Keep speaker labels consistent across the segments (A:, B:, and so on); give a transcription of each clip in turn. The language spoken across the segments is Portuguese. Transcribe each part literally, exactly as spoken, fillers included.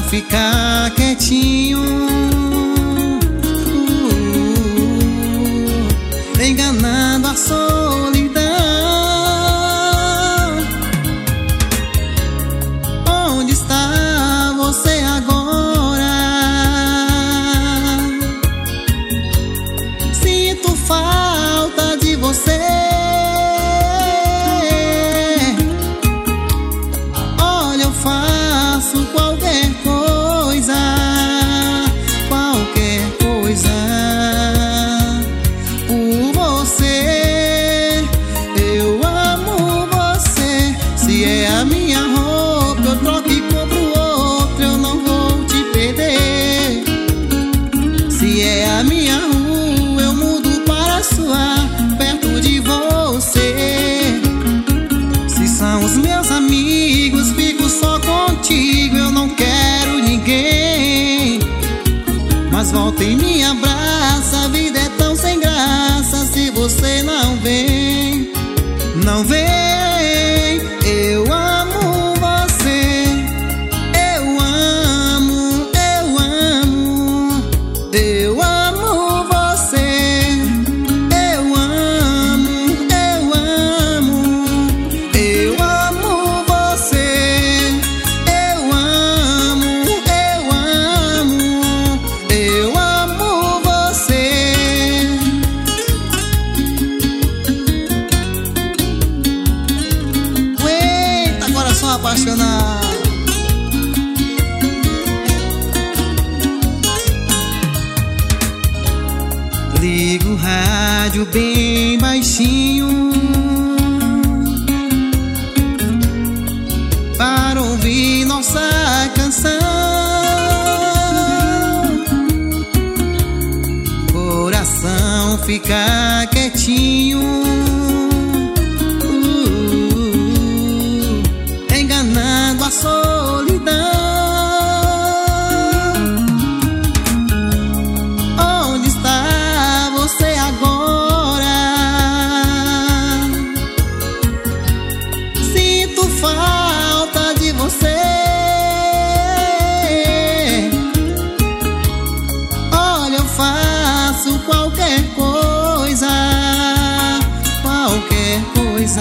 A: ficar quietinho, uh, enganando a solidão. Onde está você agora? Sinto falta de você. Olha, eu faço qualquer coisa, qualquer coisa por você. Eu amo você. Se é a minha roupa, eu troco e compro outra, eu não vou te perder. Se é a minha rua, eu mudo para a sua, perto de você. Se são os meus amigos, fico só contigo, eu não quero ninguém. Mas volta e me abraça, a vida é tão sem graça se você não vem, não vem. Eu amo você, eu amo, eu amo, eu amo você. Eu amo, eu amo, eu amo você. Eu amo, eu amo, eu amo você. Eita, coração apaixonado. Liga o rádio bem baixinho para ouvir nossa canção. Coração fica quietinho, uh, enganando a solidão. Onde está você agora? Sinto falta de você. Olha, eu faço qualquer coisa, qualquer coisa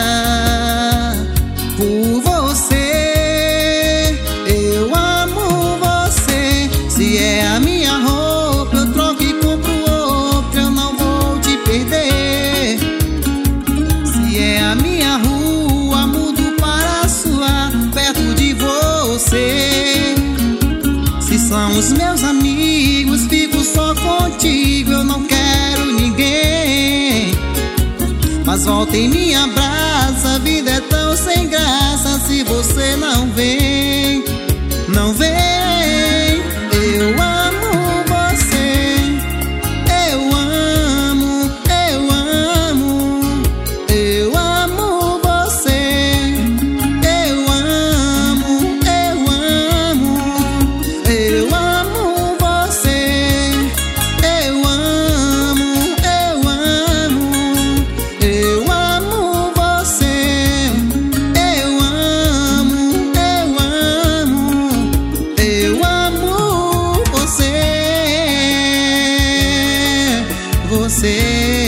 A: por você. Eu amo você. Se é a minha roupa, eu troco e compro outra, eu não vou te perder. Se é a minha rua, mudo para a sua, perto de você. Se são os meus amigos, fico só contigo, eu não quero ninguém. Mas volta e me abraça, a vida é tão sem graça se você não vem, não vem. Eu amo você, eu amo, eu amo, eu amo você. Eu amo, eu amo, eu amo você. Eu amo, eu amo, eu amo você. Eu amo, eu amo, eu amo você. Você